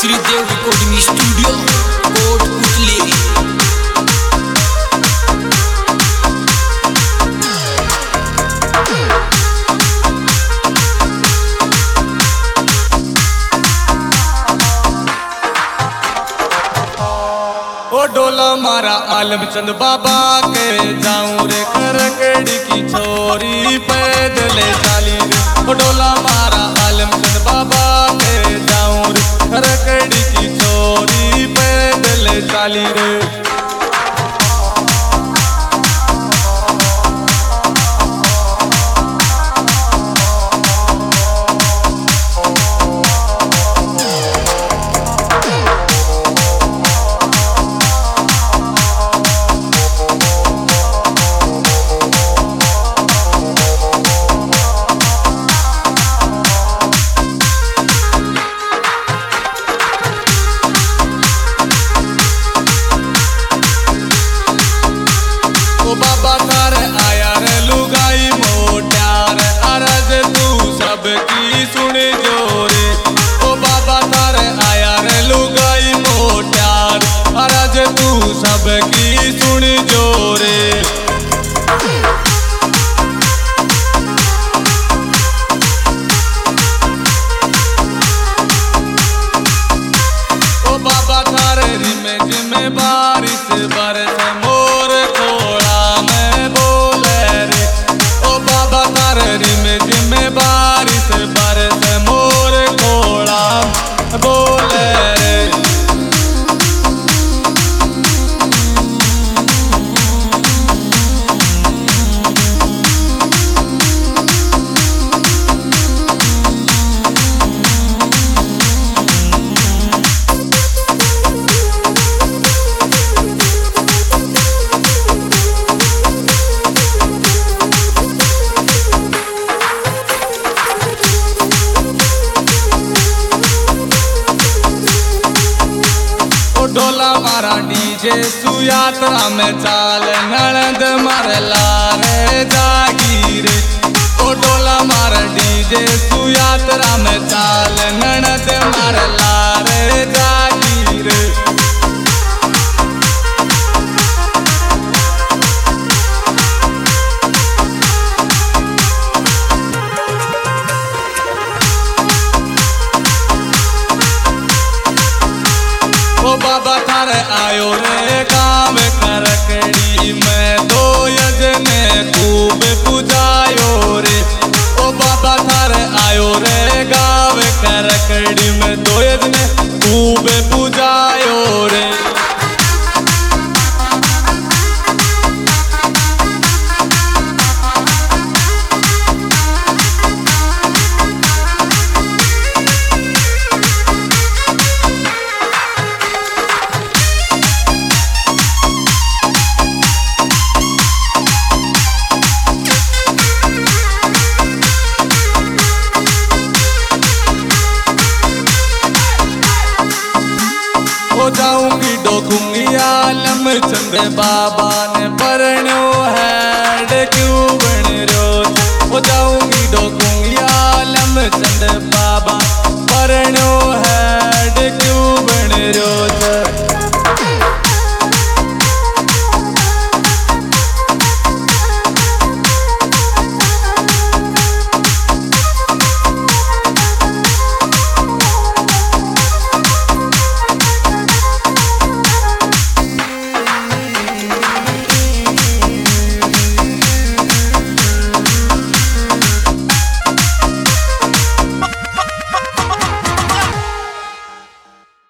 Shridev recording studio Kotputli. ओ डोला मारा आलमचंद बाबा के जाऊं रे खरकड़ी की छोरी पैदल चाली रे। ओ डोला मारा आलमचंद बाबा के जाऊं रे खरकड़ी की छोरी पैदल चाली रे। बाबा थारे आया रे लुगाई मोट्यार अरज तू सबकी सुन जोरे। ओ बाबा थारे आया रे लुगाई मोट्यार अरज तू सबकी सुन जोरे। ओ बाबा थारे रिमे जिमे बारिश बरस मोर खोड़ा में बोले रे। ओ बाबा थारे रिमे जिमे बारिश बरस मोर खोड़ा बोले रे। डोला मारा डीजे सुयात्रा में चाल ननद मारला रे जागीर। ओ डोला मारा डीजे सुयात्रा में चाल ननद मारला रे जागीर। ओ बाबा थारे आयो रे गाँव करकड़ी में दो यजने खूब पुजायो रे। ओ बाबा थारे आयो रे गाँव करकड़ी में दो यजने खूब पुजायो रे। हो जाऊंगी डोकूंगी आलमचंद बाबा ने परण्यो है क्यों बन रो। हो जाऊंगी डोकूंगी आलमचंद बाबा परण्यो